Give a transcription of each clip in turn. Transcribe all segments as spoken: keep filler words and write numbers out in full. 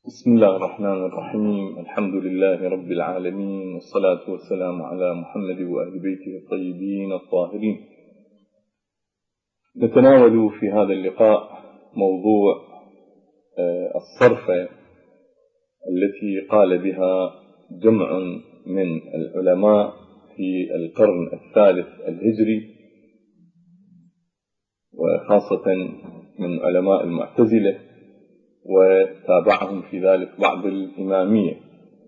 بسم الله الرحمن الرحيم. الحمد لله رب العالمين، والصلاة والسلام على محمد وأهل بيته الطيبين الطاهرين. نتناول في هذا اللقاء موضوع الصرفة التي قال بها جمع من العلماء في القرن الثالث الهجري، وخاصة من علماء المعتزلة، وتابعهم في ذلك بعض الإمامية.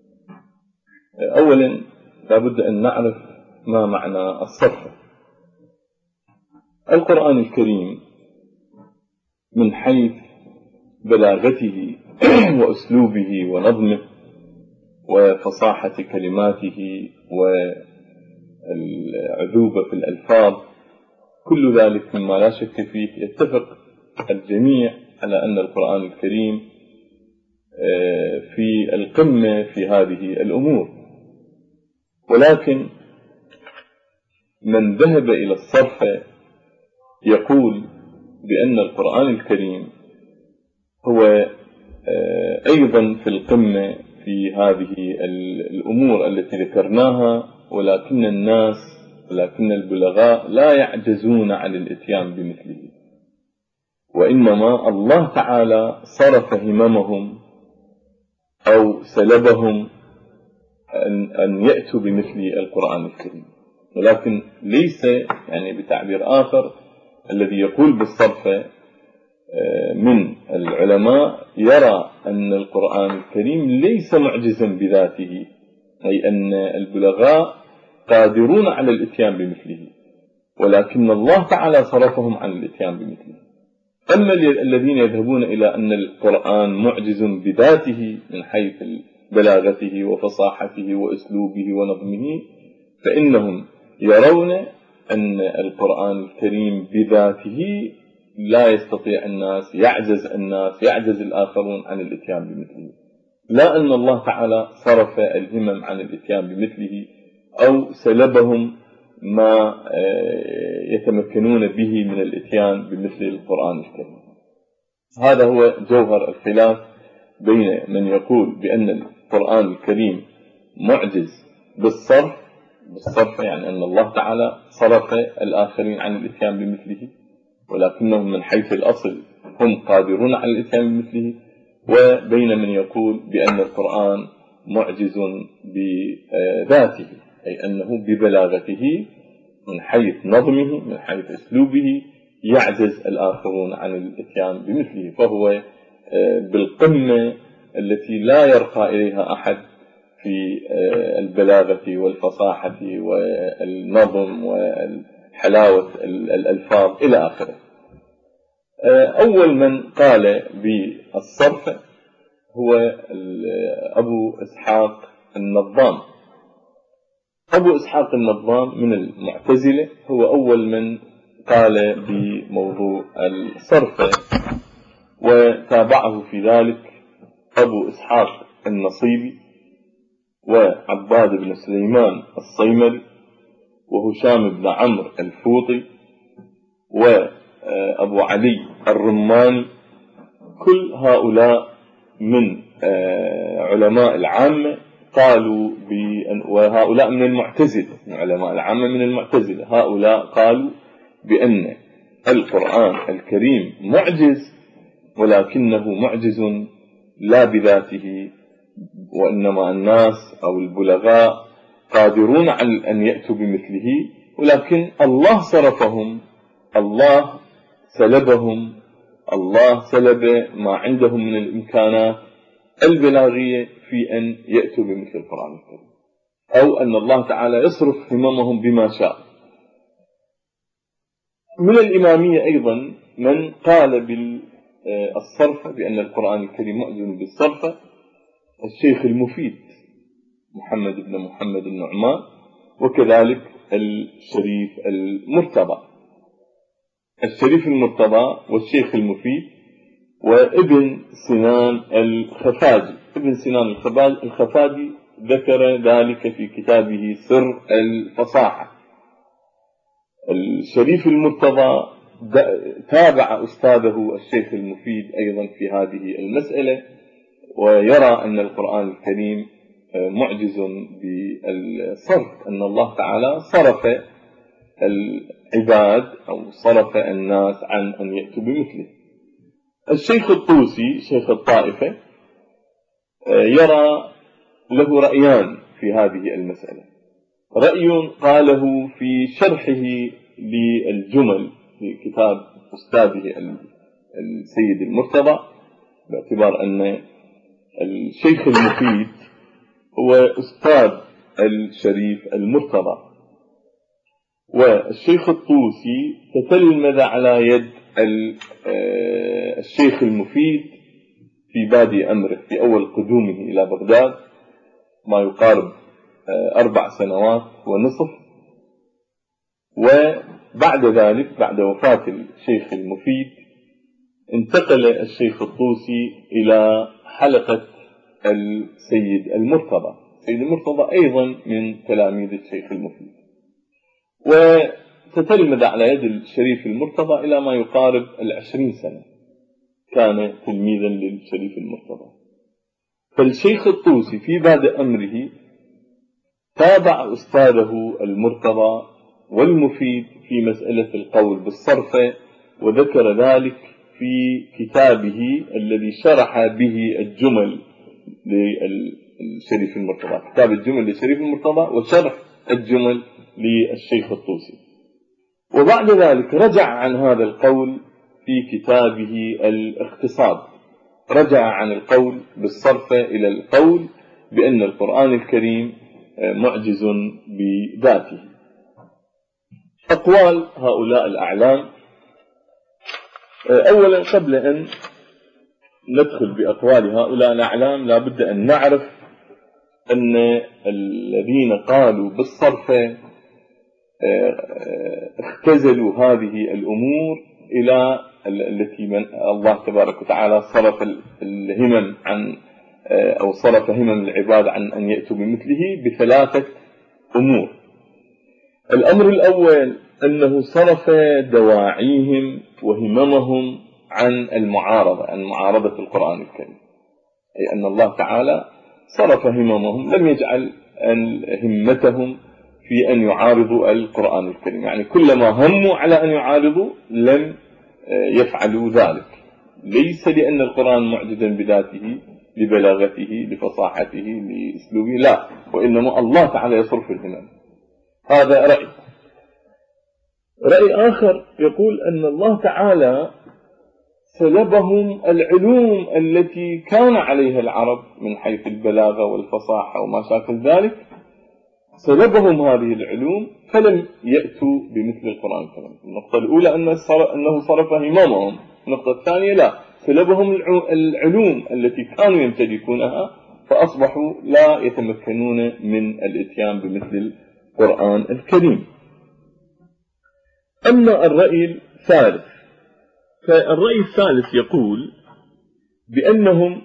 أولا لابد أن نعرف ما معنى الصرف. القرآن الكريم من حيث بلاغته وأسلوبه ونظمه وفصاحة كلماته والعذوبة في الألفاظ، كل ذلك مما لا شك فيه يتفق الجميع على أن القرآن الكريم في القمة في هذه الأمور. ولكن من ذهب إلى الصرف يقول بأن القرآن الكريم هو أيضا في القمة في هذه الأمور التي ذكرناها، ولكن الناس ولكن البلغاء لا يعجزون عن الإتيان بمثله، وإنما الله تعالى صرف هممهم أو سلبهم أن يأتوا بمثل القرآن الكريم. ولكن ليس يعني بتعبير آخر الذي يقول بالصرف من العلماء يرى أن القرآن الكريم ليس معجزا بذاته، أي أن البلغاء قادرون على الإتيان بمثله، ولكن الله تعالى صرفهم عن الإتيان بمثله. أما الذين يذهبون إلى أن القرآن معجز بذاته من حيث بلاغته وفصاحته وأسلوبه ونظمه، فإنهم يرون أن القرآن الكريم بذاته لا يستطيع الناس، يعجز الناس، يعجز الآخرون عن الإتيان بمثله، لا أن الله تعالى صرف الهمم عن الإتيان بمثله أو سلبهم ما يتمكنون به من الإتيان بمثل القرآن الكريم. هذا هو جوهر الخلاف بين من يقول بأن القرآن الكريم معجز بالصرف بالصرف يعني أن الله تعالى صرف الآخرين عن الإتيان بمثله، ولكنهم من حيث الأصل هم قادرون على الإتيان بمثله، وبين من يقول بأن القرآن معجز بذاته، أي أنه ببلاغته من حيث نظمه من حيث أسلوبه يعجز الآخرون عن الإتيان بمثله، فهو بالقمة التي لا يرقى إليها أحد في البلاغة والفصاحة والنظم وحلاوة الألفاظ إلى آخره. أول من قال بالصرف هو أبو إسحاق النظام. أبو إسحاق النظام من المعتزلة هو أول من قال بموضوع الصرف، وتابعه في ذلك أبو إسحاق النصيبي وعباد بن سليمان الصيمري وهشام بن عمرو الفوطي وأبو علي الرماني. كل هؤلاء من علماء العامة قالوا بأن، وهؤلاء من المعتزلة، من علماء العامة من المعتزلة، هؤلاء قالوا بأن القرآن الكريم معجز، ولكنه معجز لا بذاته، وإنما الناس أو البلغاء قادرون على أن يأتوا بمثله، ولكن الله صرفهم، الله سلبهم، الله سلب ما عندهم من الإمكانات البلاغية في أن يأتوا بمثل القرآن الكريم، أو أن الله تعالى يصرف هممهم بما شاء. من الإمامية أيضا من قال بالصرف بأن القرآن الكريم معجز بالصرف الشيخ المفيد محمد بن محمد النعمان، وكذلك الشريف المرتضى الشريف المرتضى والشيخ المفيد وابن سنان الخفاجي. ابن سنان الخفاجي ذكر ذلك في كتابه سر الفصاحة. الشريف المرتضى تابع أستاذه الشيخ المفيد أيضا في هذه المسألة، ويرى أن القرآن الكريم معجز بالصرف، أن الله تعالى صرف العباد أو صرف الناس عن أن يأتوا بمثله. الشيخ الطوسي شيخ الطائفة يرى له رأيان في هذه المسألة. رأي قاله في شرحه للجمل في كتاب أستاذه السيد المرتضى، باعتبار أن الشيخ المفيد هو أستاذ الشريف المرتضى، والشيخ الطوسي تتلمذ على يد الشيخ المفيد في بادئ أمره في أول قدومه إلى بغداد، ما يقارب أربع سنوات ونصف. وبعد ذلك بعد وفاة الشيخ المفيد انتقل الشيخ الطوسي إلى حلقة السيد المرتضى. السيد المرتضى أيضا من تلاميذ الشيخ المفيد، وتتلمذ على يد الشريف المرتضى إلى ما يقارب العشرين سنة كان تلميذا للشريف المرتضى. فالشيخ الطوسي في بادئ أمره تابع أستاذه المرتضى والمفيد في مسألة القول بالصرف، وذكر ذلك في كتابه الذي شرح به الجمل للشريف المرتضى، كتاب الجمل للشريف المرتضى وشرح الجمل للشيخ الطوسي. وبعد ذلك رجع عن هذا القول في كتابه الاقتصاد، رجع عن القول بالصرف إلى القول بأن القرآن الكريم معجز بذاته. أقوال هؤلاء الأعلام، أولا قبل أن ندخل بأقوال هؤلاء الأعلام لا بد أن نعرف أن الذين قالوا بالصرف اختزلوا هذه الأمور إلى التي من الله تبارك وتعالى صرف الهمم عن أو صرف همم العباد عن أن يأتوا بمثله بثلاثة أمور. الأمر الأول أنه صرف دواعيهم وهممهم عن المعارضة، عن معارضة القرآن الكريم، أي أن الله تعالى صرف هممهم، لم يجعل همتهم في أن يعارضوا القرآن الكريم، يعني كلما هموا على أن يعارضوا لم يفعلوا ذلك، ليس لأن القرآن معجزا بذاته لبلاغته لفصاحته لأسلوبه، لا، وإنما الله تعالى يصرف الهمم. هذا رأي. رأي آخر يقول أن الله تعالى سلبهم العلوم التي كان عليها العرب من حيث البلاغة والفصاحة وما شاكل ذلك، سلبهم هذه العلوم فلم يأتوا بمثل القرآن الكريم. النقطة الأولى أنه صرف هممهم، النقطة الثانية لا، سلبهم العلوم التي كانوا يمتلكونها فأصبحوا لا يتمكنون من الاتيان بمثل القرآن الكريم. أما الرأي الثالث، فالرأي الثالث يقول بأنهم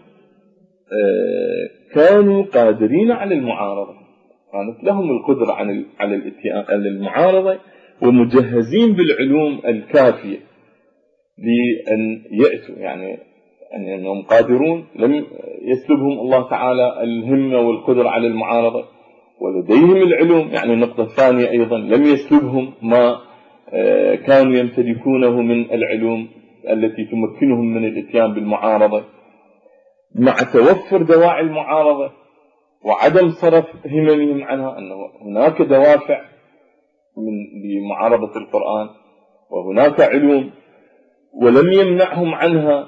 كانوا قادرين على المعارضة، كانت لهم القدرة على الاتيان على المعارضة ومجهزين بالعلوم الكافية لأن يأتوا، يعني أنهم قادرون، لم يسلبهم الله تعالى الهمة والقدرة على المعارضة، ولديهم العلوم. يعني النقطة الثانية أيضا لم يسلبهم ما كانوا يمتلكونه من العلوم التي تمكنهم من الاتيان بالمعارضة، مع توفر دواعي المعارضة وعدم صرف هممهم عنها، أنه هناك دوافع من لمعارضة القرآن وهناك علوم ولم يمنعهم عنها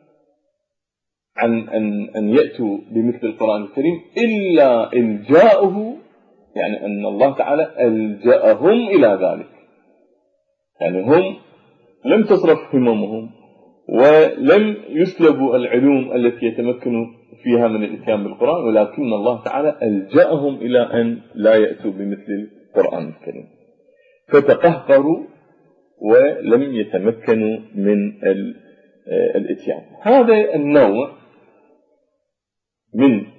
عن أن, أن يأتوا بمثل القرآن الكريم إلا إلجاؤه، يعني أن الله تعالى ألجأهم إلى ذلك. يعني هم لم تصرف هممهم ولم يسلبوا العلوم التي يتمكنوا فيها من الاتيان بالقرآن، ولكن الله تعالى ألجأهم إلى أن لا يأتوا بمثل القرآن الكريم، فتقهقروا ولم يتمكنوا من الاتيان. هذا النوع من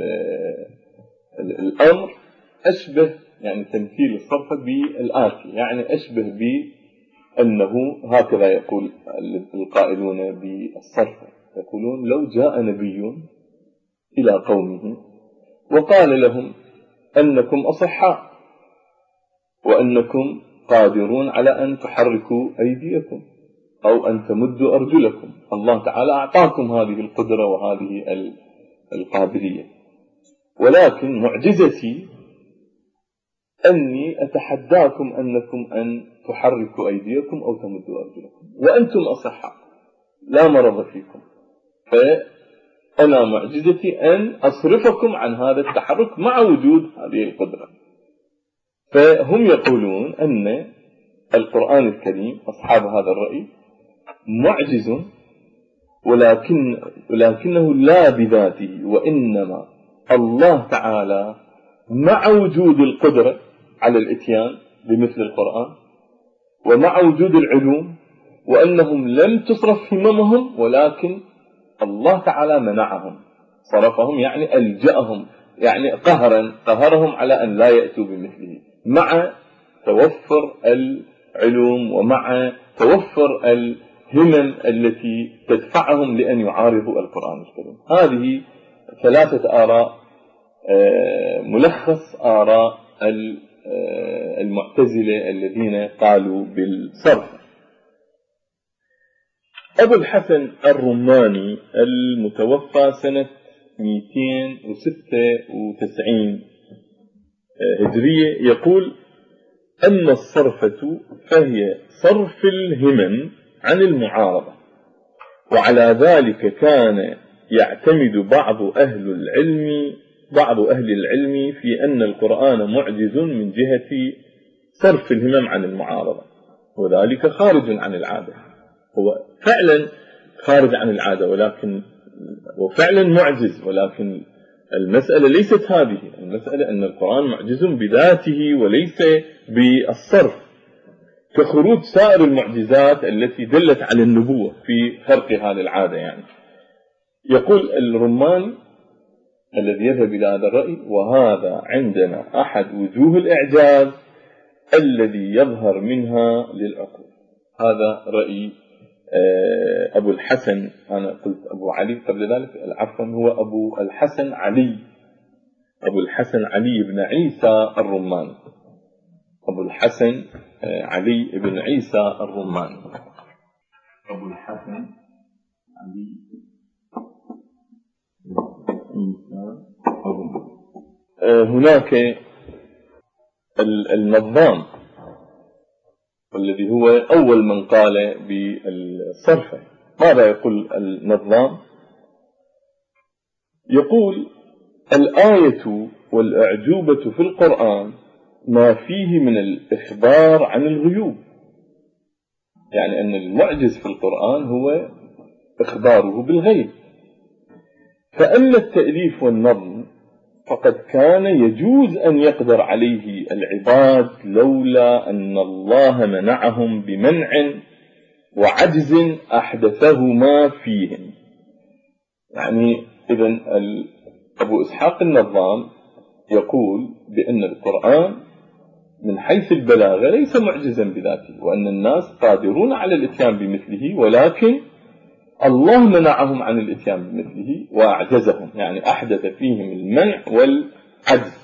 الأمر أشبه، يعني تمثيل الصرف بالآتي، يعني أشبه بأنه هكذا يقول القائلون بالصرف، يقولون لو جاء نبي إلى قومه وقال لهم أنكم أصحاء وأنكم قادرون على أن تحركوا أيديكم أو أن تمدوا أرجلكم. الله تعالى أعطاكم هذه القدرة وهذه القابلية، ولكن معجزتي أني أتحداكم أنكم أن تحركوا أيديكم أو تمدوا أرجلكم وأنتم أصحاء لا مرض فيكم، فأنا معجزتي أن أصرفكم عن هذا التحرك مع وجود هذه القدرة. فهم يقولون أن القرآن الكريم أصحاب هذا الرأي معجز، ولكن ولكنه لا بذاته، وإنما الله تعالى مع وجود القدرة على الإتيان بمثل القرآن ومع وجود العلوم، وأنهم لم تصرف هممهم، ولكن الله تعالى منعهم، صرفهم يعني ألجأهم، يعني قهرا قهرهم على أن لا يأتوا بمثله، مع توفر العلوم ومع توفر الهمم التي تدفعهم لأن يعارضوا القرآن الكريم. هذه ثلاثة آراء، ملخص آراء المعتزلة الذين قالوا بالصرف. أبو الحسن الرماني المتوفى سنة مئتين وستة وتسعين هجرية يقول: أما الصرفة فهي صرف الهمم عن المعارضة، وعلى ذلك كان يعتمد بعض أهل العلم بعض أهل العلم في أن القرآن معجز من جهة صرف الهمم عن المعارضة، وذلك خارج عن العادة. هو فعلا خارج عن العادة ولكن وفعلا معجز، ولكن المسألة ليست هذه، المسألة أن القرآن معجز بذاته وليس بالصرف، كخروج سائر المعجزات التي دلت على النبوة في خرق هذه العادة. يعني يقول الرماني الذي يذهب إلى هذا الرأي: وهذا عندنا أحد وجوه الإعجاز الذي يظهر منها للعقول. هذا رأي أبو الحسن، أنا قلت أبو علي قبل ذلك، عفوا هو أبو الحسن علي أبو الحسن علي بن عيسى الرماني أبو الحسن علي بن عيسى الرماني أبو الحسن علي هناك النظام والذي هو أول من قال بالصرف. ماذا يقول النظام؟ يقول: الآية والأعجوبة في القرآن ما فيه من الإخبار عن الغيوب، يعني أن المعجز في القرآن هو إخباره بالغيب. فأما التأليف والنظم فقد كان يجوز أن يقدر عليه العباد لولا أن الله منعهم بمنع وعجز أحدثهما فيهم. يعني إذن أبو إسحاق النظام يقول بأن القرآن من حيث البلاغة ليس معجزا بذاته، وأن الناس قادرون على الإتيان بمثله، ولكن الله منعهم عن الإتيان بمثله وأعجزهم، يعني أحدث فيهم المنع والعجز.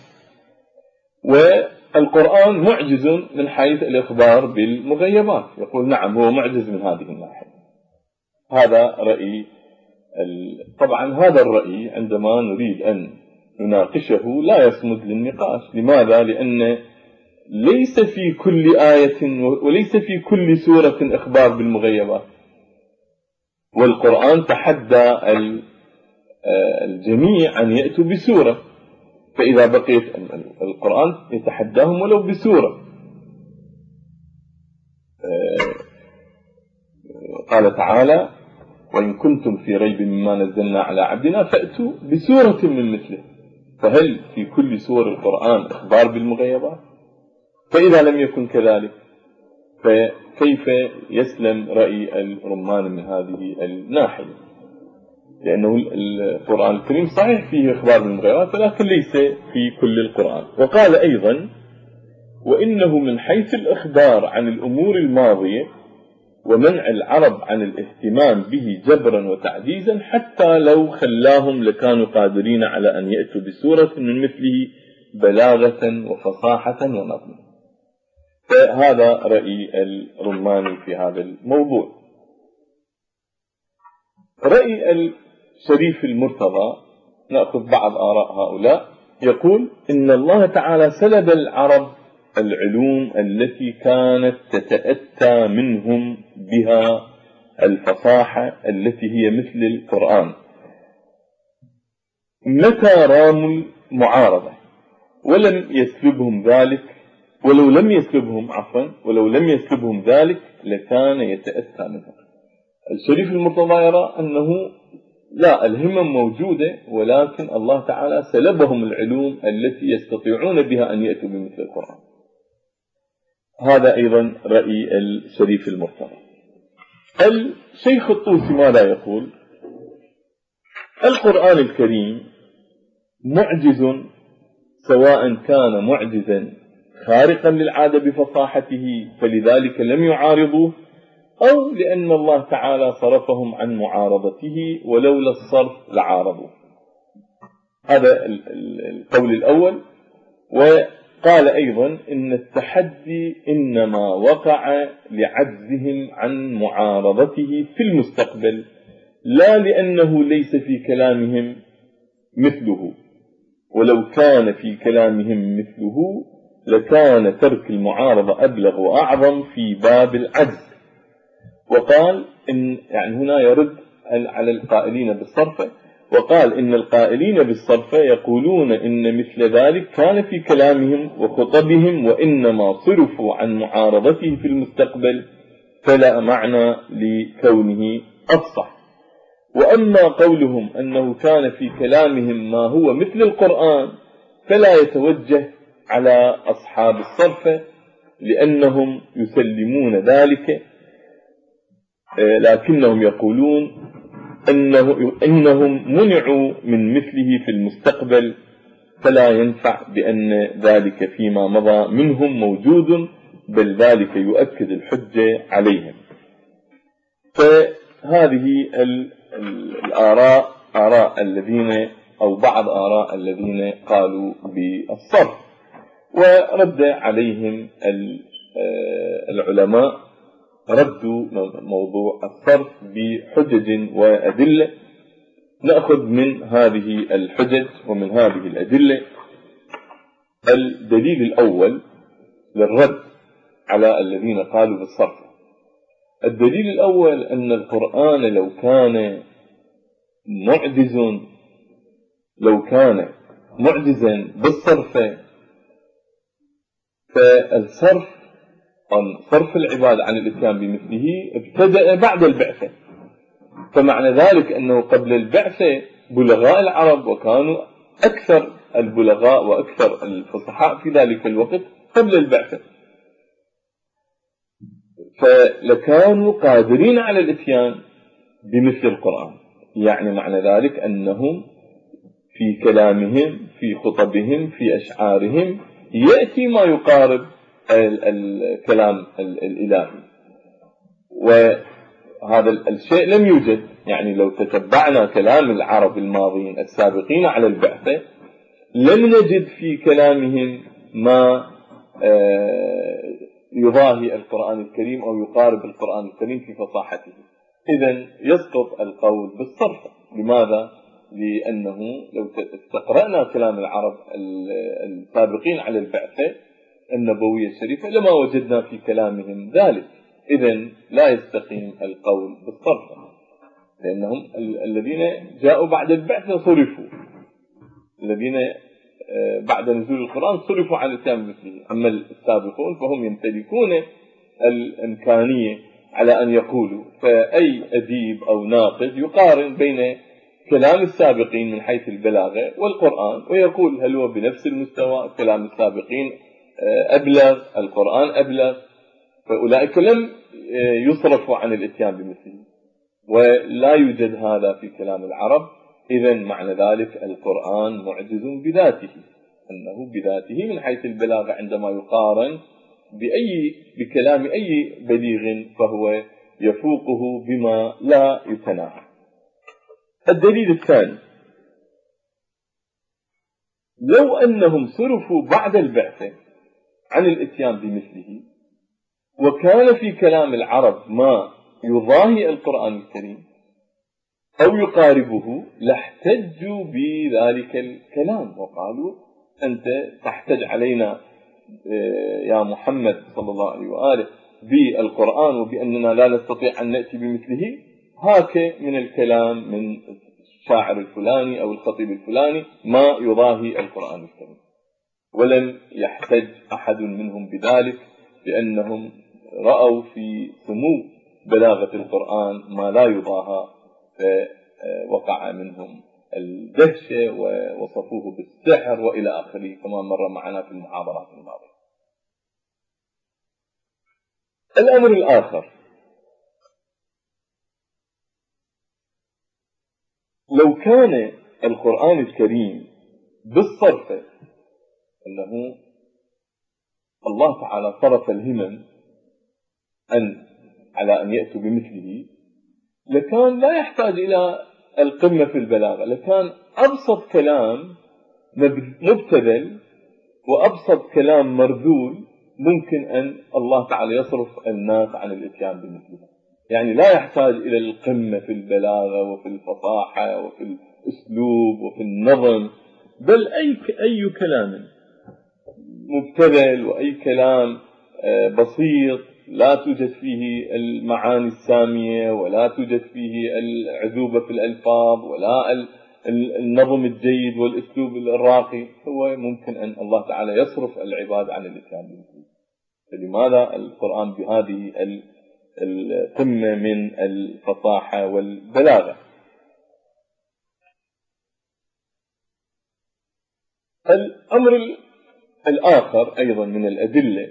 والقرآن معجز من حيث الإخبار بالمغيبات، يقول نعم هو معجز من هذه الناحية. هذا رأي. طبعا هذا الرأي عندما نريد أن نناقشه لا يصمد للنقاش. لماذا؟ لأن ليس في كل آية وليس في كل سورة إخبار بالمغيبات، والقرآن تحدى الجميع أن يأتوا بسورة، فإذا بقيت القرآن يتحداهم ولو بسورة. قال تعالى: وإن كنتم في ريب مما نزلنا على عبدنا فأتوا بسورة من مثله. فهل في كل سور القرآن إخبار بالمغيبات؟ فإذا لم يكن كذلك فكيف يسلم رأي الرمان من هذه الناحية؟ لأنه القرآن الكريم صحيح فيه إخبار بالمغيبات ولكن ليس في كل القرآن. وقال أيضا: وإنه من حيث الإخبار عن الأمور الماضية ومنع العرب عن الاهتمام به جبرا وتعجيزا، حتى لو خلاهم لكانوا قادرين على أن يأتوا بسورة من مثله بلاغة وفصاحة ونظما. فهذا رأي الرماني في هذا الموضوع. رأي الشريف المرتضى، نأخذ بعض آراء هؤلاء، يقول إن الله تعالى سلب العرب العلوم التي كانت تتأتى منهم بها الفصاحة التي هي مثل القرآن متى راموا المعارضة، ولم يسلبهم ذلك ولو لم يسلبهم عفوا ولو لم يسلبهم ذلك لكان يتأتى منهم. الشريف المرتضى يرى أنه لا، الهمم موجودة، ولكن الله تعالى سلبهم العلوم التي يستطيعون بها أن يأتوا بمثل القرآن. هذا أيضا رأي الشريف المرتضى. الشيخ الطوسي ماذا يقول؟ القرآن الكريم معجز، سواء كان معجزا خارقا للعادة بفصاحته فلذلك لم يعارضوه، أو لأن الله تعالى صرفهم عن معارضته ولولا الصرف لعارضوه. هذا القول الأول. وقال أيضا إن التحدي إنما وقع لعجزهم عن معارضته في المستقبل، لا لأنه ليس في كلامهم مثله، ولو كان في كلامهم مثله لكان ترك المعارضة أبلغ وأعظم في باب العجز. وقال إن يعني هنا يرد على القائلين بالصرف، وقال إن القائلين بالصرف يقولون إن مثل ذلك كان في كلامهم وخطبهم، وإنما صرفوا عن معارضته في المستقبل فلا معنى لكونه أفصح. وأما قولهم أنه كان في كلامهم ما هو مثل القرآن فلا يتوجه على أصحاب الصرف، لأنهم يسلمون ذلك، لكنهم يقولون أنه إنهم منعوا من مثله في المستقبل، فلا ينفع بأن ذلك فيما مضى منهم موجود، بل ذلك يؤكد الحجة عليهم. فهذه الآراء آراء الذين أو بعض آراء الذين قالوا بالصرف، ورد عليهم العلماء ردوا موضوع الصرف بحجج وأدلة. نأخذ من هذه الحجج ومن هذه الأدلة الدليل الأول للرد على الذين قالوا بالصرف. الدليل الأول أن القرآن لو كان معجز لو كان معجزا بالصرف فالصرف عن صرف العباد عن الإسلام بمثله ابتدأ بعد البعثة، فمعنى ذلك أنه قبل البعثة بلغاء العرب، وكانوا أكثر البلغاء وأكثر الفصحاء في ذلك الوقت قبل البعثة، فلكانوا قادرين على الإتيان بمثل القرآن. يعني معنى ذلك أنهم في كلامهم في خطبهم في أشعارهم يأتي ما يقارب الكلام الإلهي، وهذا الشيء لم يوجد. يعني لو تتبعنا كلام العرب الماضين السابقين على البعثة لم نجد في كلامهم ما يضاهي القرآن الكريم أو يقارب القرآن الكريم في فصاحته. إذن يسقط القول بالصرف. لماذا؟ لأنه لو استقرأنا كلام العرب السابقين على البعثة النبوية الشريفة لما وجدنا في كلامهم ذلك. إذن لا يستقيم القول بالصرف، لأنهم الذين جاءوا بعد البعثة صرفوا، الذين بعد نزول القرآن صرفوا عن الإسلام مثله. أما السابقون فهم يمتلكون الإمكانية على أن يقولوا، فأي أديب أو ناقد يقارن بين كلام السابقين من حيث البلاغة والقرآن ويقول هل هو بنفس المستوى، كلام السابقين أبلغ، القرآن أبلغ، فأولئك لم يصرفوا عن الإتيان بمثله، ولا يوجد هذا في كلام العرب. إذن معنى ذلك القرآن معجز بذاته، أنه بذاته من حيث البلاغة عندما يقارن بأي بكلام أي بليغ فهو يفوقه بما لا يتناهى. الدليل الثاني: لو أنهم صرفوا بعد البعثة عن الإتيان بمثله وكان في كلام العرب ما يضاهي القرآن الكريم أو يقاربه لاحتجوا بذلك الكلام وقالوا: أنت تحتج علينا يا محمد صلى الله عليه وآله بالقرآن وبأننا لا نستطيع أن نأتي بمثله، هاك من الكلام من الشاعر الفلاني أو الخطيب الفلاني ما يضاهي القرآن الكريم. ولم يحتج أحد منهم بذلك، لأنهم رأوا في سمو بلاغة القرآن ما لا يضاهى، فوقع منهم الدهشة ووصفوه بالسحر وإلى آخره كما مر معنا في المحاضرات الماضية. الأمر الآخر: لو كان القرآن الكريم بالصرف أنه الله تعالى صرف الهمم أن على أن يأتوا بمثله، لكان لا يحتاج إلى القمة في البلاغة، لكان أبسط كلام مبتذل وأبسط كلام مردود ممكن أن الله تعالى يصرف الناس عن الإتيان بمثله. يعني لا يحتاج إلى القمة في البلاغة وفي الفصاحة وفي الأسلوب وفي النظم، بل أي أي كلام مبتذل وأي كلام بسيط لا توجد فيه المعاني السامية ولا توجد فيه العذوبة في الألفاظ ولا النظم الجيد والأسلوب الراقي، هو ممكن أن الله تعالى يصرف العباد عن الإتيان بمثله. فلماذا القرآن بهذه القمة من الفصاحة والبلاغة؟ الأمر الآخر أيضا من الأدلة: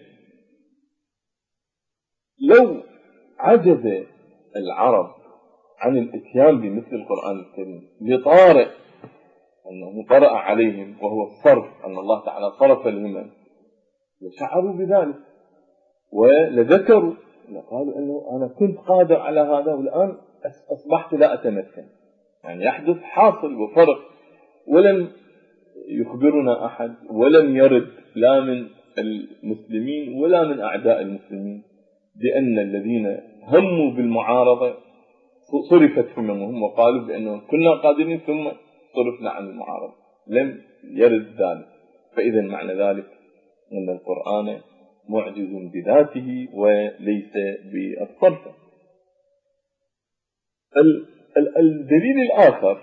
لو عجز العرب عن الإتيان بمثل القرآن الكريم لطارئ أنه طرأ عليهم وهو الصرف، أن الله تعالى صرف الهمم، لشعروا بذلك ولذكروا لقالوا أنه أنا كنت قادر على هذا والآن أصبحت لا أتمكن. يعني يحدث حاصل وفرق، ولم يخبرنا أحد ولم يرد لا من المسلمين ولا من أعداء المسلمين بأن الذين هموا بالمعارضة صرفت هممهم وقالوا بأنهم كنا قادرين ثم صرفنا عن المعارضة. لم يرد ذلك. فإذا معنى ذلك أن القرآن معجز بذاته وليس بالصرف. الدليل الآخر: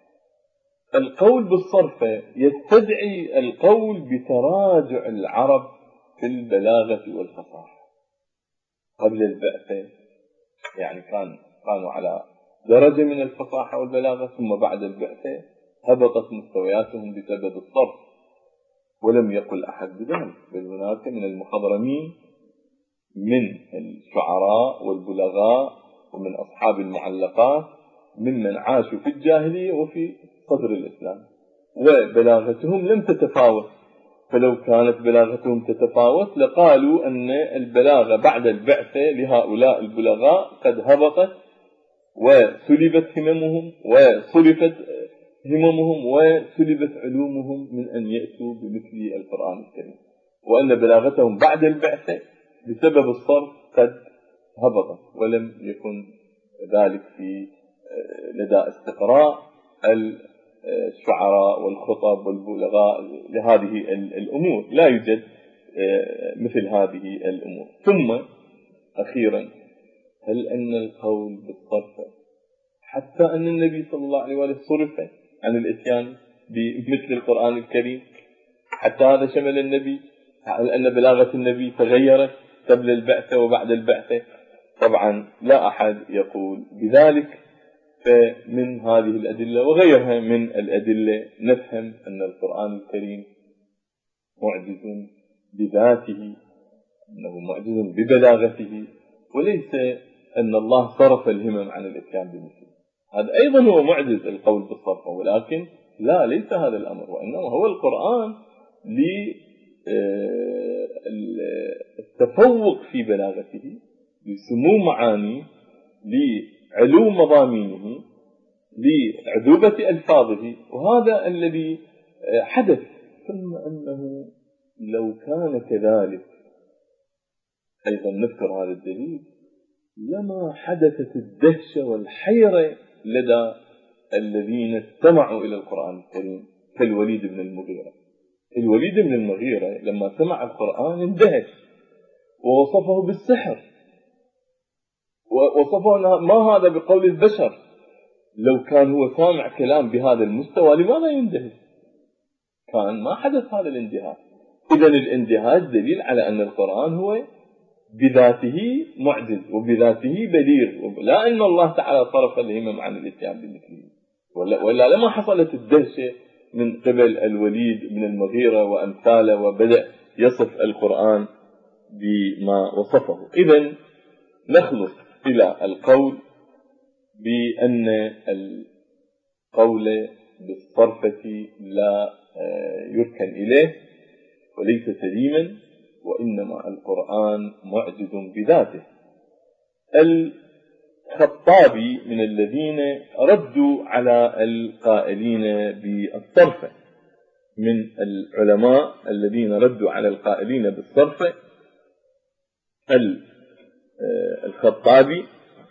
القول بالصرف يستدعي القول بتراجع العرب في البلاغة والفصاحة. قبل البعثة يعني كان كانوا على درجة من الفصاحة والبلاغة، ثم بعد البعثة هبطت مستوياتهم بسبب الصرف، ولم يقل أحد بذلك، بل هناك من المخضرمين من الشعراء والبلغاء ومن أصحاب المعلقات ممن عاشوا في الجاهلية وفي صدر الإسلام، وبلاغتهم لم تتفاوت. فلو كانت بلاغتهم تتفاوت لقالوا أن البلاغة بعد البعثة لهؤلاء البلغاء قد هبطت وسلبت هممهم وصرفت هممهم وسلبت علومهم من أن يأتوا بمثل القرآن الكريم، وأن بلاغتهم بعد البعثة بسبب الصرف قد هبطت، ولم يكن ذلك في لدى استقراء الشعراء والخطب والبلغاء لهذه الأمور، لا يوجد مثل هذه الأمور. ثم أخيرا: هل أن القول بالصرف حتى أن النبي صلى الله عليه وآله صرف عن الإتيان بمثل القرآن الكريم، حتى هذا شمل النبي؟ هل أن بلاغة النبي تغيرت قبل البعثة وبعد البعثة؟ طبعا لا أحد يقول بذلك. فمن هذه الأدلة وغيرها من الأدلة نفهم أن القرآن الكريم معجز بذاته، أنه معجز ببلاغته، وليس أن الله صرف الهمم عن الإتيان بمثله. هذا أيضا هو معجز القول بالصرف، ولكن لا، ليس هذا الأمر، وإنما هو القرآن للتفوق في بلاغته، لسمو معاني، لعلو مضامينه لعذوبة ألفاظه، وهذا الذي حدث. ثم أنه لو كان كذلك أيضا نذكر هذا الدليل لما حدثت الدهشة والحيرة لدى الذين استمعوا إلى القرآن الكريم كالوليد بن المغيرة. الوليد بن المغيرة لما سمع القرآن اندهش ووصفه بالسحر، ووصفه ما هذا بقول البشر. لو كان هو سامع كلام بهذا المستوى لماذا يندهش؟ كان ما حدث هذا الاندهاش. إذن الاندهاش دليل على أن القرآن هو بذاته معجز وبذاته بليغ، لا أن الله تعالى صرف الهمم عن الاتيان بمثله، ولا, ولا لما حصلت الدهشة من قبل الوليد بن المغيرة وأمثاله وبدأ يصف القرآن بما وصفه. إذن نخلص إلى القول بأن القول بالصرفة لا يركن إليه وليس سليما، وإنما القرآن معجز بذاته. الخطابي من الذين ردوا على القائلين بالصرفة، من العلماء الذين ردوا على القائلين بالصرفة الخطابي،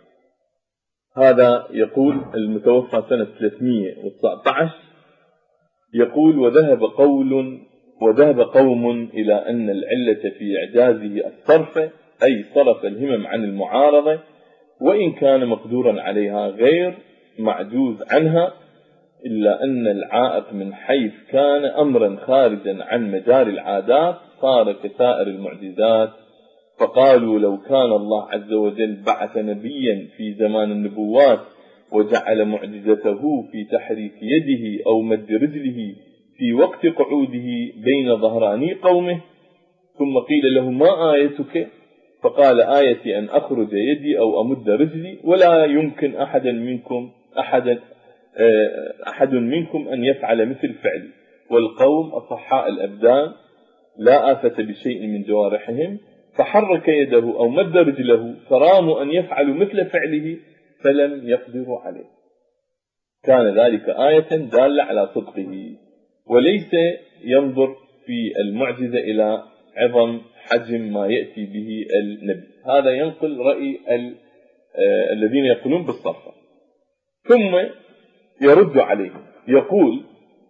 هذا يقول المتوفى سنة ثلاثمئة وتسعة عشر، يقول وذهب قول وذهب قوم إلى أن العلة في إعجازه الصرف، أي صرف الهمم عن المعارضة، وإن كان مقدورا عليها غير معجوز عنها، إلا أن العائق من حيث كان أمرا خارجا عن مجال العادات صار كسائر المعجزات. فقالوا لو كان الله عز وجل بعث نبيا في زمان النبوات وجعل معجزته في تحريك يده أو مد رجله في وقت قعوده بين ظهراني قومه، ثم قيل له ما آيتك؟ فقال آيتي أن أخرج يدي أو أمد رجلي، ولا يمكن أحد منكم أحد أحد منكم أن يفعل مثل فعلي. والقوم أصحاء الأبدان لا آفة بشيء من جوارحهم، فحرك يده أو مد رجله فراموا أن يفعلوا مثل فعله فلم يقدروا عليه. كان ذلك آية دالة على صدقه، وليس ينظر في المعجزة إلى عظم حجم ما يأتي به النبي. هذا ينقل رأي الذين يقولون بالصرفة. ثم يرد عليه، يقول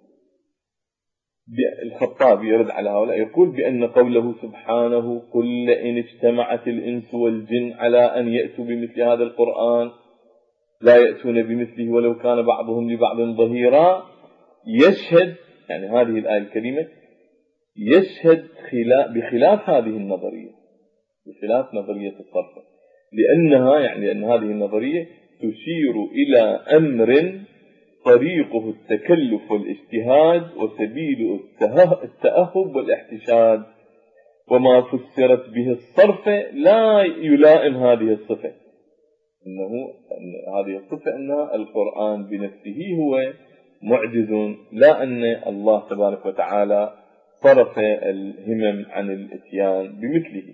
الخطابي يرد على هؤلاء، يقول بأن قوله سبحانه قل إن اجتمعت الإنس والجن على أن يأتوا بمثل هذا القرآن لا يأتون بمثله ولو كان بعضهم لبعض ظهيرا، يشهد يعني هذه الآية الكريمة يشهد بخلاف هذه النظرية، بخلاف نظرية الصرف، لأنها يعني لأن هذه النظرية تشير إلى أمر طريقه التكلف والاجتهاد وسبيل التأهب والاحتشاد، وما فسرت به الصرف لا يلائم هذه الصفة، إنه هذه الصفة أن القرآن بنفسه هو معجز، لا أن الله تبارك وتعالى صرف الهمم عن الاتيان بمثله.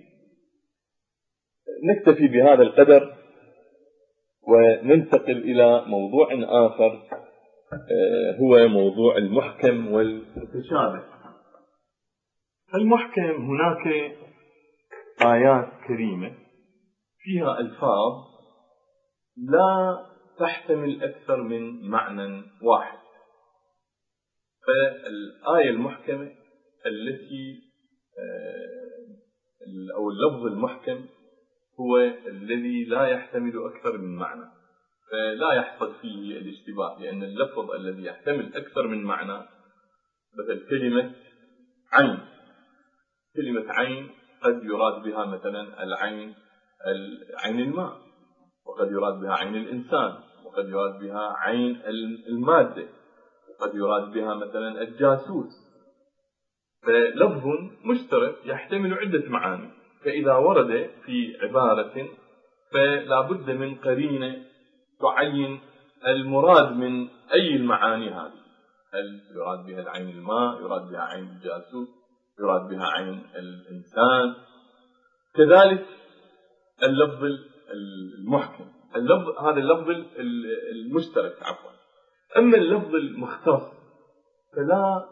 نكتفي بهذا القدر وننتقل إلى موضوع آخر، هو موضوع المحكم والمتشابه. المحكم هناك آيات كريمة فيها ألفاظ لا تحتمل أكثر من معنى واحد، فالآية المحكمة التي أو اللفظ المحكم هو الذي لا يحتمل أكثر من معنى، فلا يحصل فيه الاشتباه، لأن اللفظ الذي يحتمل أكثر من معنى مثل كلمة عين، كلمة عين قد يراد بها مثلا العين عين الماء، وقد يراد بها عين الإنسان، وقد يراد بها عين المادة، وقد يراد بها مثلا الجاسوس، فلفظ مشترك يحتمل عدة معاني. فإذا ورد في عبارة فلا بد من قرينة تعين المراد من أي المعاني هذه، هل يراد بها العين الماء، يراد بها عين الجاسوس، يراد بها عين الإنسان. كذلك اللفظ المحكم اللفظ هذا اللفظ المشترك عفوا. أما اللفظ المختص فلا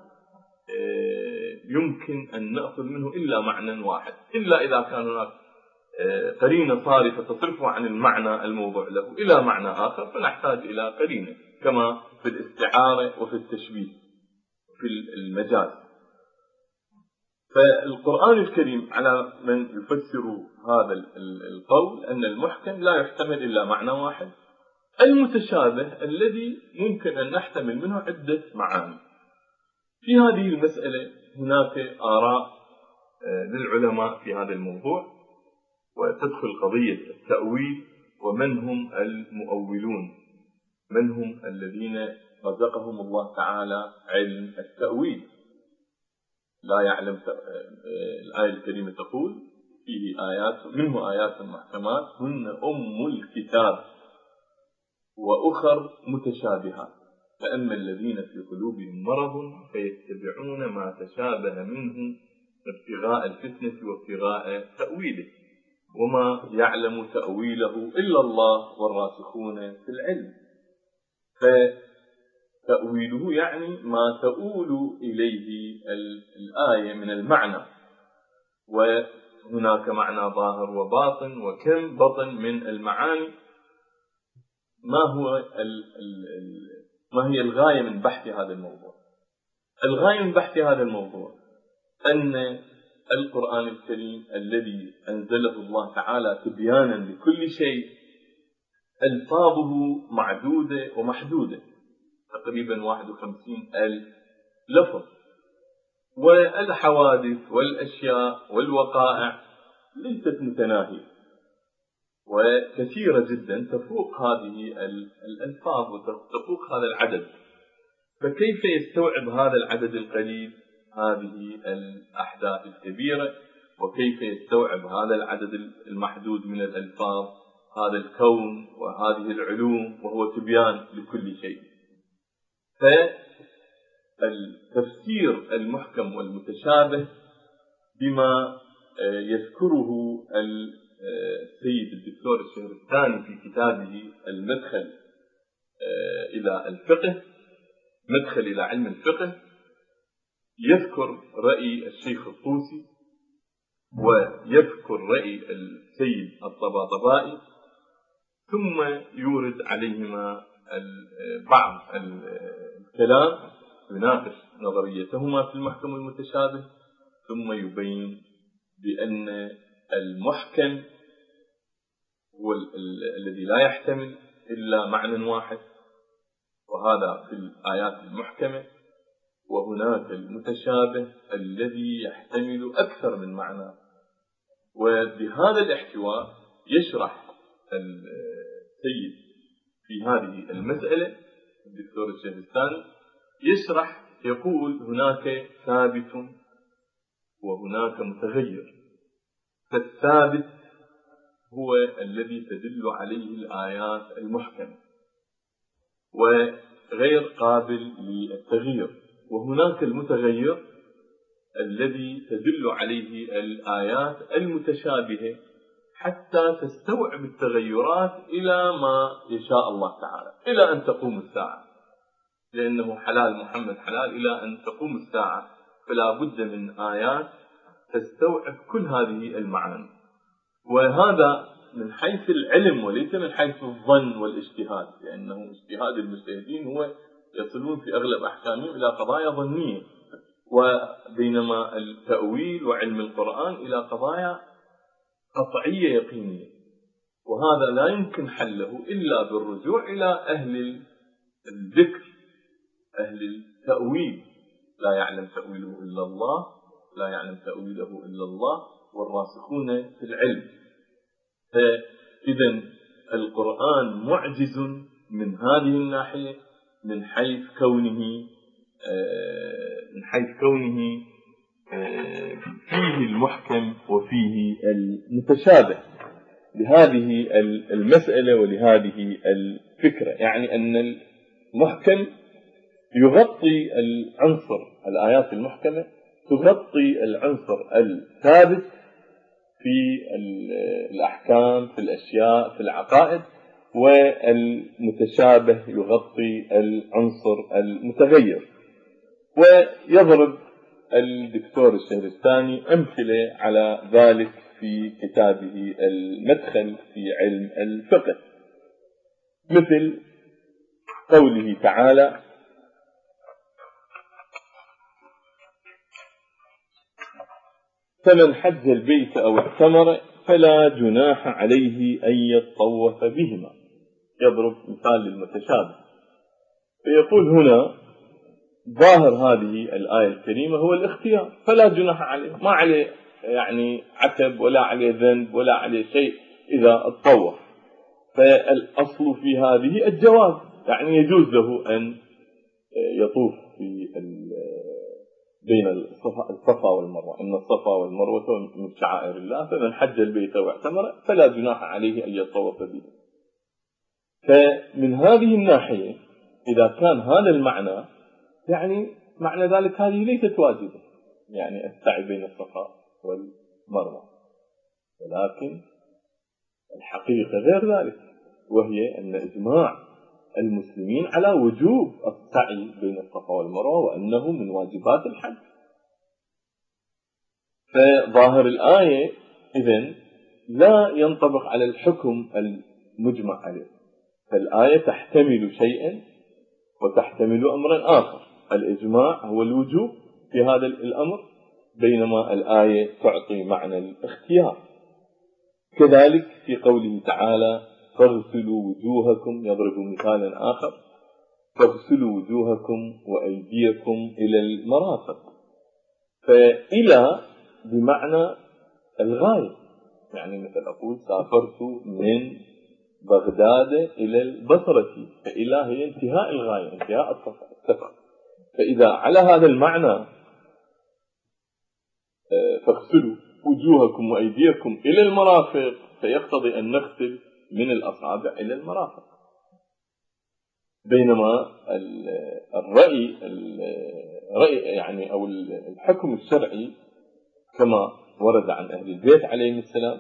يمكن أن نأخذ منه إلا معنى واحد، إلا إذا كان هناك قرينة صارفة تصرفه عن المعنى الموضوع له إلى معنى آخر، فنحتاج إلى قرينة، كما في الاستعارة وفي التشبيه في المجاز. فالقرآن الكريم على من يفسر هذا القول أن المحكم لا يحتمل إلا معنى واحد، المتشابه الذي ممكن أن نحتمل منه عدة معاني. في هذه المسألة هناك آراء للعلماء في هذا الموضوع، وتدخل قضية التأويل ومن هم المؤولون، من هم الذين رزقهم الله تعالى علم التأويل. لا يعلم الآية الكريمة تقول فيه آيات منه آيات محكمات هن أم الكتاب وأخر متشابهات، فأما الذين في قلوبهم مرض فيتبعون ما تشابه منه ابتغاء الفتنة وابتغاء تأويله وما يعلم تأويله إلا الله والراسخون في العلم. فتأويله يعني ما تؤول إليه الآية من المعنى، وهناك معنى ظاهر وباطن، وكم بطن من المعاني. ما هو ال ال ال ما هي الغاية من بحث هذا الموضوع؟ الغاية من بحث هذا الموضوع أن القرآن الكريم الذي أنزله الله تعالى تبيانا لكل شيء ألفاظه معدودة ومحدودة، تقريبا واحد وخمسين ألف لفظ، والحوادث والأشياء والوقائع ليست متناهية وكثيرة جدا تفوق هذه الألفاظ وتفوق هذا العدد. فكيف يستوعب هذا العدد القليل هذه الأحداث الكبيرة، وكيف يستوعب هذا العدد المحدود من الألفاظ هذا الكون وهذه العلوم، وهو تبيان لكل شيء. فالتفسير المحكم والمتشابه بما يذكره السيد الدكتور الشهرستاني في كتابه المدخل إلى الفقه، مدخل إلى علم الفقه، يذكر رأي الشيخ الطوسي ويذكر رأي السيد الطباطبائي، ثم يورد عليهما بعض الكلام يناقش نظريتهما في المحكم المتشابه، ثم يبين بأن المحكم هو الذي لا يحتمل إلا معنى واحد، وهذا في الآيات المحكمة، وهناك المتشابه الذي يحتمل أكثر من معنى. وبهذا الاحتواء يشرح السيد في هذه المسألة الدكتور الشهرستاني، يشرح يقول هناك ثابت وهناك متغير. فالثابت هو الذي تدل عليه الآيات المحكمة وغير قابل للتغيير، وهناك المتغير الذي تدل عليه الآيات المتشابهة حتى تستوعب التغيرات إلى ما يشاء الله تعالى إلى أن تقوم الساعة، لأنه حلال محمد حلال إلى أن تقوم الساعة، فلا بد من آيات تستوعب كل هذه المعاني. وهذا من حيث العلم وليس من حيث الظن والاجتهاد، لأنه اجتهاد المجتهدين هو يصلون في أغلب أحكامهم إلى قضايا ظنية، وبينما التأويل وعلم القرآن إلى قضايا قطعية يقينية، وهذا لا يمكن حله إلا بالرجوع إلى أهل الذكر، أهل التأويل. لا يعلم تأويله إلا الله، لا يعلم تأويله إلا الله والراسخون في العلم. فإذا القرآن معجز من هذه الناحية، من حيث كونه من حيث كونه فيه المحكم وفيه المتشابه لهذه المسألة ولهذه الفكرة. يعني أن المحكم يغطي العنصر، الآيات المحكمة تغطي العنصر الثابت في الأحكام، في الأشياء، في العقائد، والمتشابه يغطي العنصر المتغير. ويضرب الدكتور الشهرستاني أمثلة على ذلك في كتابه المدخل في علم الفقه، مثل قوله تعالى: فمن حج البيت أو اعتمر فلا جناح عليه أن يطوف بهما. يضرب مثال للمتشابه، فيقول هنا ظاهر هذه الآية الكريمة هو الاختيار، فلا جناح عليه، ما عليه يعني عتب ولا عليه ذنب ولا عليه شيء إذا اتطوف. فالأصل في هذه الجواز، يعني يجوز له أن يطوف في بين الصفا والمروة، إن الصفا والمروة من شعائر الله، فمن حج البيت واعتمر فلا جناح عليه أن يطوف به. فمن هذه الناحية إذا كان هذا المعنى، يعني معنى ذلك هذه ليست واجبة، يعني السعي بين الصفا والمروة، ولكن الحقيقة غير ذلك، وهي أن إجماع المسلمين على وجوب السعي بين الصفا والمروة وأنه من واجبات الحج. فظاهر الآية إذن لا ينطبق على الحكم المجمع عليه، فالآية تحتمل شيئا وتحتمل أمرا آخر. الإجماع هو الوجوب في هذا الأمر، بينما الآية تعطي معنى الاختيار. كذلك في قوله تعالى: فاغسلوا وجوهكم، يضرب مثالا آخر: فاغسلوا وجوهكم وأيديكم إلى المرافق. فإلى بمعنى الغاية، يعني مثل أقول سافرت من بغداد إلى البصرة، فإلى هي انتهاء الغاية، انتهاء السفر. فإذا على هذا المعنى فاغسلوا وجوهكم وأيديكم إلى المرافق، فيقتضي أن نغسل من الأصابع إلى المرافق. بينما الرأي الرأي يعني أو الحكم الشرعي كما ورد عن أهل البيت عليهم السلام،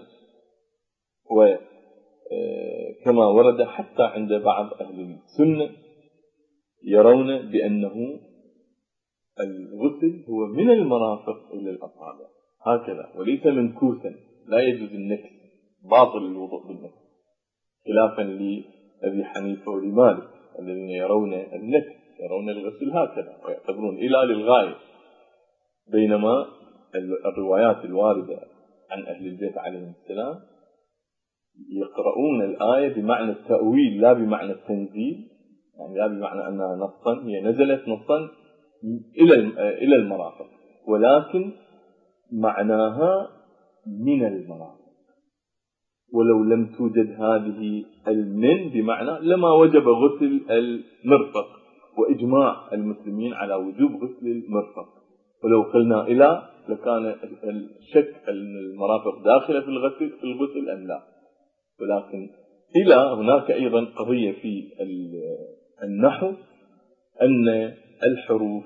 وكما ورد حتى عند بعض أهل السنة، يرون بأنه الغسل هو من المرافق إلى الأصابع هكذا، وليس منكوسا، لا يجوز النكس، باطل الوضوء بالنكس، خلافا لأبي حنيفة ولمالك الذين يرون النكس، يرون الغسل هكذا ويعتبرون إلى للغاية. بينما الروايات الواردة عن أهل البيت عليهم السلام يقرؤون الآية بمعنى التأويل لا بمعنى التنزيل، يعني لا بمعنى أنها نصا، هي نزلت نصا إلى إلى المرافق، ولكن معناها من المرافق. ولو لم توجد هذه المن بمعنى لما وجب غسل المرفق، وإجماع المسلمين على وجوب غسل المرفق. ولو قلنا إلى لكان الشك أن المرافق داخلة في الغسل في الغسل أم لا. ولكن إلى هناك أيضا قضية في النحو أن الحروف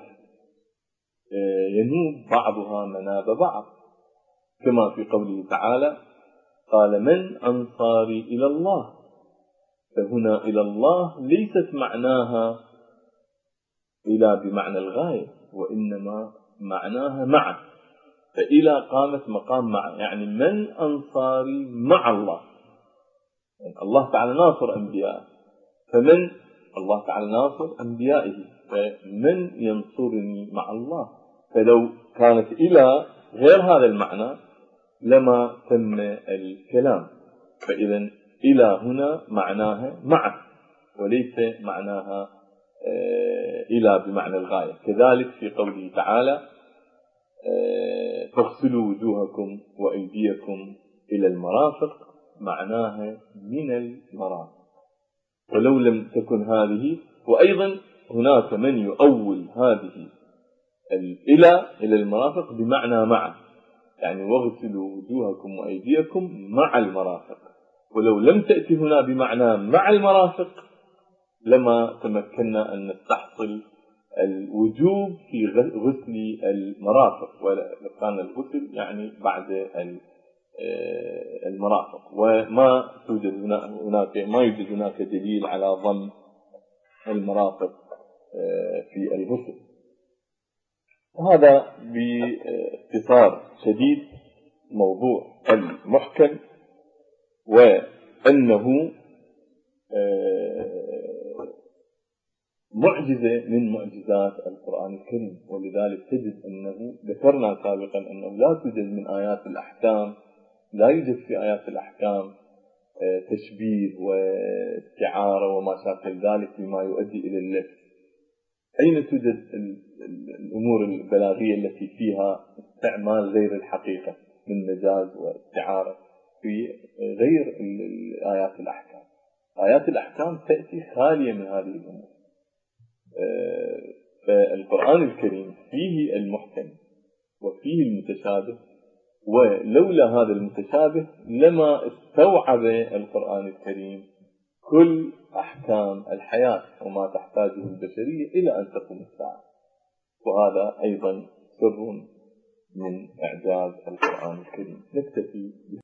ينوب بعضها مناب بعض، كما في قوله تعالى: قال من أنصاري إلى الله. فهنا إلى الله ليست معناها إلى بمعنى الغاية، وإنما معناها مع، فإلى قامت مقام مع، يعني من أنصاري مع الله، يعني الله تعالى ناصر أنبياءه، فمن الله تعالى ناصر أنبيائه، فمن ينصرني مع الله. فلو كانت إلى غير هذا المعنى لما تم الكلام. فإذا إلى هنا معناها مع، وليس معناها إلى بمعنى الغاية. كذلك في قوله تعالى: فاغسلوا وجوهكم وأيديكم إلى المرافق، معناها من المرافق. ولو لم تكن هذه، وأيضا هناك من يؤول هذه الإلى إلى المرافق بمعنى مع، يعني واغسلوا وجوهكم وأيديكم مع المرافق. ولو لم تأتي هنا بمعنى مع المرافق لما تمكنا أن نستحصل الوجوب في غسل المرافق، وكان الغسل يعني بعد المرافق، وما توجد هناك ما يوجد هناك دليل على ضم المرافق في الغسل. هذا باختصار شديد موضوع المحكم، وأنه معجزة من معجزات القرآن الكريم. ولذلك تجد أنه ذكرنا سابقا أنه لا توجد من آيات الأحكام لا يوجد في آيات الأحكام تشبيه واستعارة وما شابه ذلك بما يؤدي إلى اللبس. أين توجد الأمور البلاغية التي فيها استعمال غير الحقيقة من مجاز واستعارة؟ في غير آيات الأحكام. آيات الأحكام تأتي خالية من هذه الأمور. فالقرآن الكريم فيه المحكم وفيه المتشابه، ولولا هذا المتشابه لما استوعب القرآن الكريم كل أحكام الحياة وما تحتاجه البشرية إلى أن تقوم الساعة. وهذا أيضا سر من إعجاز القرآن الكريم. نكتفي